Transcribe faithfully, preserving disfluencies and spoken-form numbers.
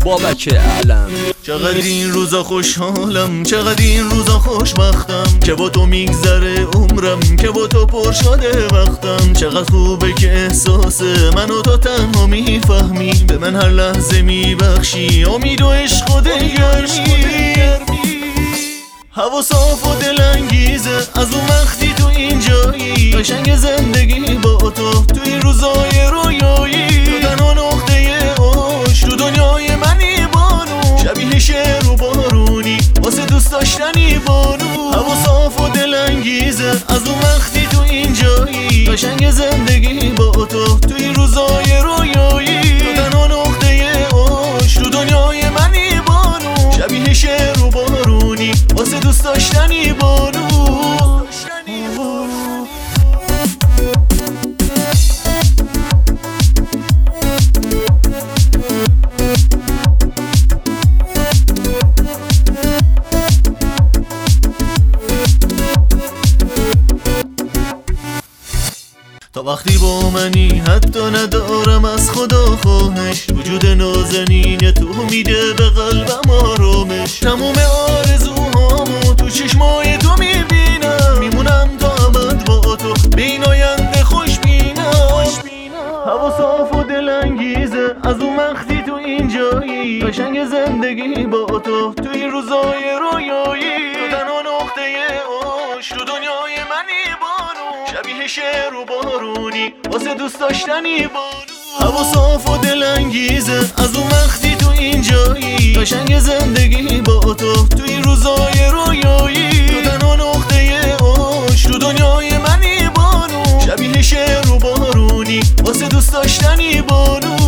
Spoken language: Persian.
بابک علم. چقدر این روزا خوشحالم، چقدر این روزا خوشبختم که با تو میگذره عمرم، که با تو پر شده وقتم. چقدر خوبه که احساس من و تو تنها میفهمی، به من هر لحظه میبخشی امید و عشق و دلگرمی. هوا صاف و دلانگیزه از اون وقتی تو اینجایی، قشنگ زندگی با تو تو این روزای رویایی. تو تنها نقطه عشق تو دنیای منی بانو، شبیه شعر و بارونی واسه دوست داشتنی بانو. هوا صاف و دلانگیزه از اون وقتی تو اینجایی، قشنگ زندگی با تو تو این روزای رویایی. تو تنها نقطه عشق تو دنیای منی بانو، شبیه شعر و بارونی واسه دوست داشتنی بانو. تا وقتی با منی حتی ندارم از خدا خواهش، وجود نازنین تو میده به قلبم آرامش. تموم آرزوهامو تو چشمای تو میبینم، میمونم تا ابد با تو به این آینده خوش بینم. هوا صاف و دلانگیزه از اون وقتی تو اینجایی، قشنگ زندگی با تو تو این روزای رویایی. تو تنها نقطه عشق تو دنیای منی بانو، شبیه شعر و بارونی واسه دوست داشتنی بانو. هوا صاف و دلانگیزه از اون وقتی تو اینجایی، قشنگ زندگی با تو تو این روزای رویایی. تو تنها نقطه عشق تو دنیای منی بانو، شبیه شعر و بارونی واسه دوست داشتنی بانو.